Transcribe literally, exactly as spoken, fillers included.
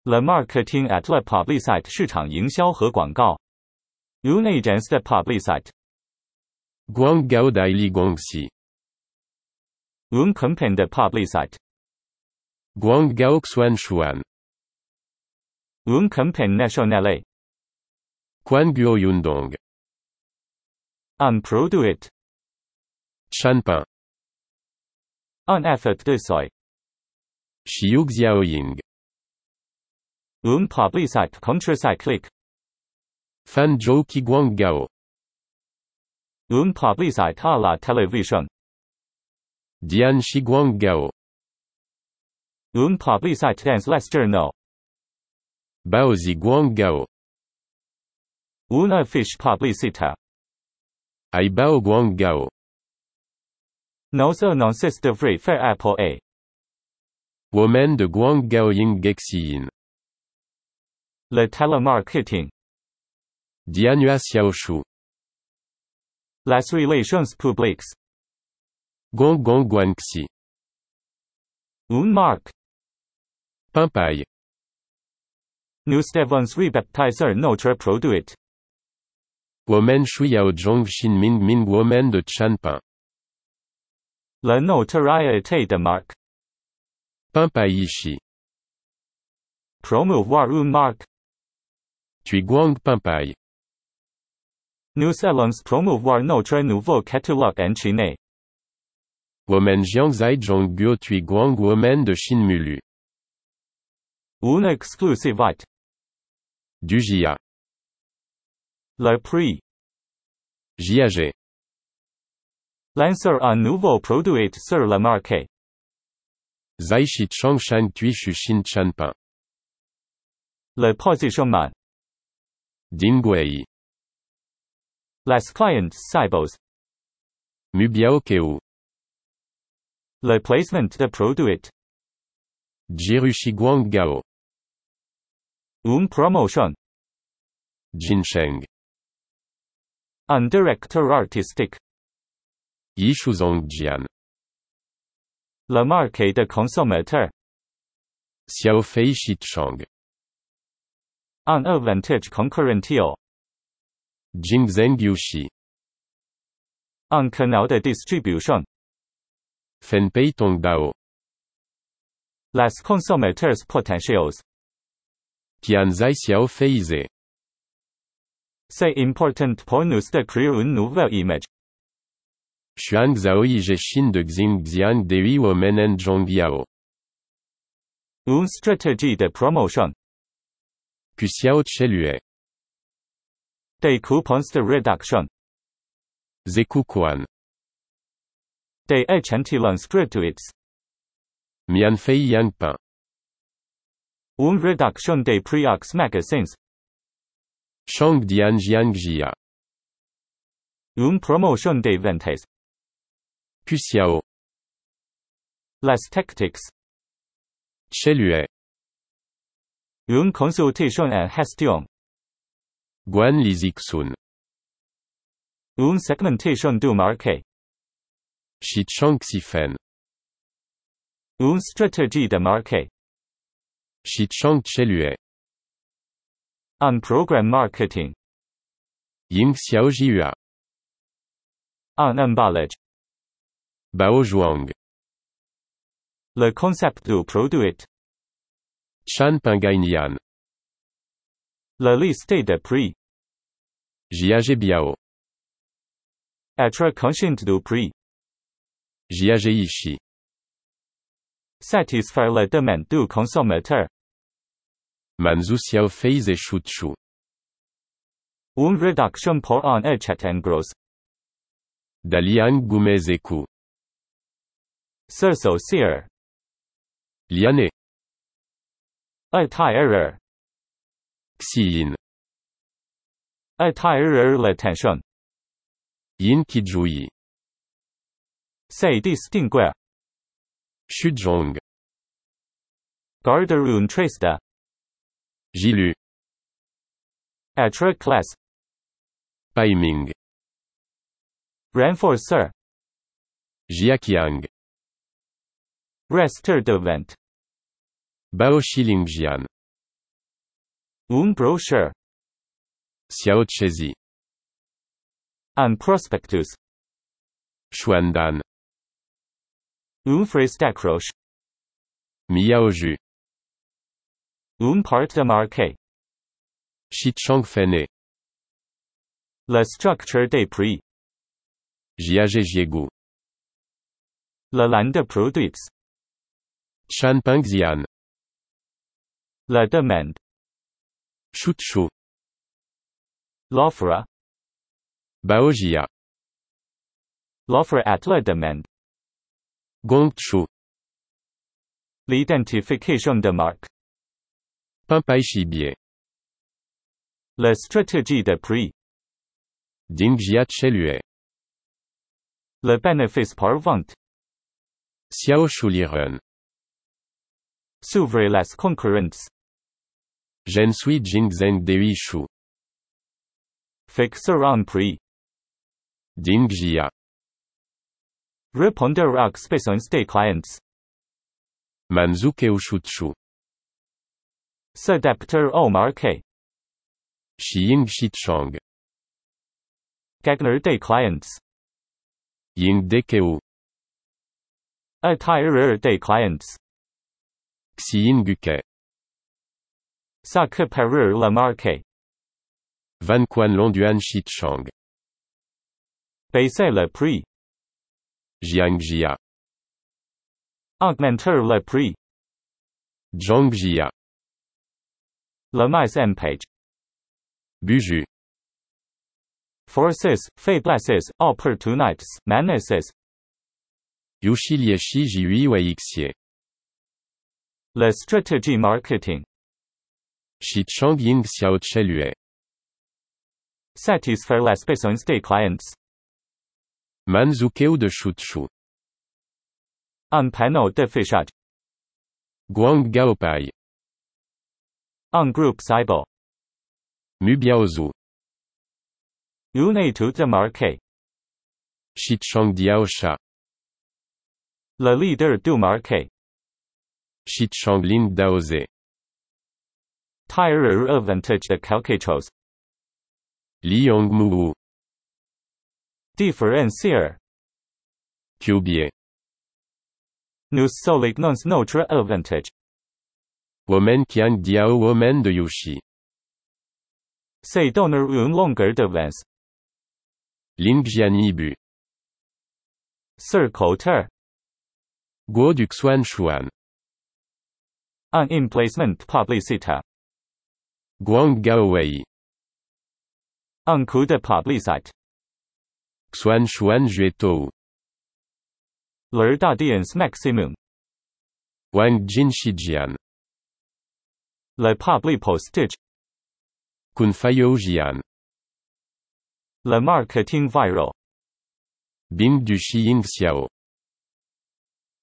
The marketing at the publicite 市场营销和广告。Une agence de publicite. Guanggao Daily Guangxi. Une campagne de publicite. Guanggao Xuanshuan. Une campagne nationale. Quanguo Yundong. Un produit. Chanpin. Un effet de seuil. Xiu Xiaoying. Une publicite contre-cyclique. Fanzhou Qiguanggao. Une publicite à la télévision. Dian Shiguanggao. Une publicite dans les journaux. Baozi Guanggao. Une affiche publicitaire. Aibao Guanggao. Nos annonces devraient faire appel à. Women de Guanggao Ying Gexiyin. Le télémarketing. Dianhua Xiaoshu. Les relations publiques. Gonggong Guangxi. Une marque. Pimpai. Nous devons rebaptiser notre produit. Women Shuyao Zhong Xin Ming Ming Women de Chanpin. La notoriété de marque. Pimpai Yishi. Promouvoir une marque. Tui Guang Pimpai. Nous allons promouvoir notre nouveau catalogue en Chine. Women Jiangzai Zhongguo Tui Guang Women de Shinmulu. Une exclusivité. Du Jia. Le prix. J A G. Lancer un nouveau produit sur le marché. Zaishi Changshan Tui Shu Xin Chanpin. Le positionnement. Dingwei. Les clients cibles. Mubiao Keu. Le placement de produit. Jirushi Guanggao. Une promotion. Jinsheng. Un directeur artistique. Yishuzong Jian. Le marché de consommateur. Xiaofei Shichang. Un avantage concurrentiel. Jingzeng Yushi. Un canal de distribution. Fenpei Tongdao. Les consommateurs potentiels. Qianzai Xiaofei Ze. C'est important pour nous de créer une nouvelle image. Xuan Xiaoyi Shin de Xing Xiang Dei Women and Zhongyao. Une stratégie de promotion. Puxiao Chelue. Des coupons de rédaction. Zekukuan. Des échantillons gratuits. Mianfei Yangpin. Une rédaction des prix aux magazines. Shangdian Jiangjia. Une promotion des ventes. Puxiao. Les tactiques. Chelue. Une consultation en gestion. Guan Lizixun. Une segmentation du marché. Shichang Xifen. Une stratégie de marché. Shichang Chelue. Un programme marketing. Ying Xiaojihua. Un emballage. Bao Zhuang. Le concept du produit. Chan Pingainian. La liste de prix. J A G Biao. Être conscient du prix. J A G Ishi. Satisfaire la demande du consommateur. Manzu Xiaofei Ze Shuchu. Une rédaction pour un achat en gros. Daliang Gume Zeku. S'associer. Liane. Attirer. Xiyin. Attirer l'attention. Yin Kijui. Se distinguer. Shuzhong. Garder une trace de. Jilu. Être classe. Paiming. Renforcer. Jiaqiang. Rester devant. Bao Shilingjian. Un brochure. Xiao Chezi. Un prospectus. Xuandan. Une frise d'accroche. Miaoju. Une part de marque. Shichang Fene. La structure des prix. Jiajejiegu. La ligne de produits. Chan Pengxian. La demande. Chuchu. L'offre. Baojia. L'offre at la demande. Gongchu. L'identification de marque. Pimpai Shibie. La stratégie de prix. Dingjia Chelue. Le bénéfice par vente. Xiao Shuliren. S'ouvrir la concurrence. Zhensui Jingzeng Dei Shu. Fixer un prix. Dingjia. Répondre aux besoins des clients. Manzukeu Shuchu. S'adapter au marché. Xiying Shichang. Gagner des clients. Ying Dekeu. Attirer des clients. Xiyin Guke. S'accaparer le marché. Van Quan Londuan Shichang. Baisser le prix. Jiangjia. Augmenter le prix. Zhangjia. La mise en page. Buju. Forces, faiblesses, opportunités, menaces. Yushilieshi Jui Weixie. La stratégie marketing. Shichang Ying Xiao Chelue. Satisfaire les besoins des clients. Manzukeu de Shuchu. Un panneau d'affichage. Guang Gaopai. Un groupe cible. Mubiaozu. Une étude de marché. Shichang Diaosha. Le leader du marché. Shichang Lin Daoze. Tirer avantage de quelque chose. Liang Muu. Différencier. Kyubie. Nous soulignons notre avantage. Women Kiang Diao Women de Yushi. C'est donner une longueur d'avance. Lingjian Bu. Circuiter. Guo Duxuan Shuan. Un emplacement publicitaire. Guang Gaowei. Un coup de publicité. Xuan Shuan Juetou. Leur d'audience maximum. Wang Jin Shijian. Le public postage. Kunfayo Jian. Le marketing viral. Bing du Xiying Xiao.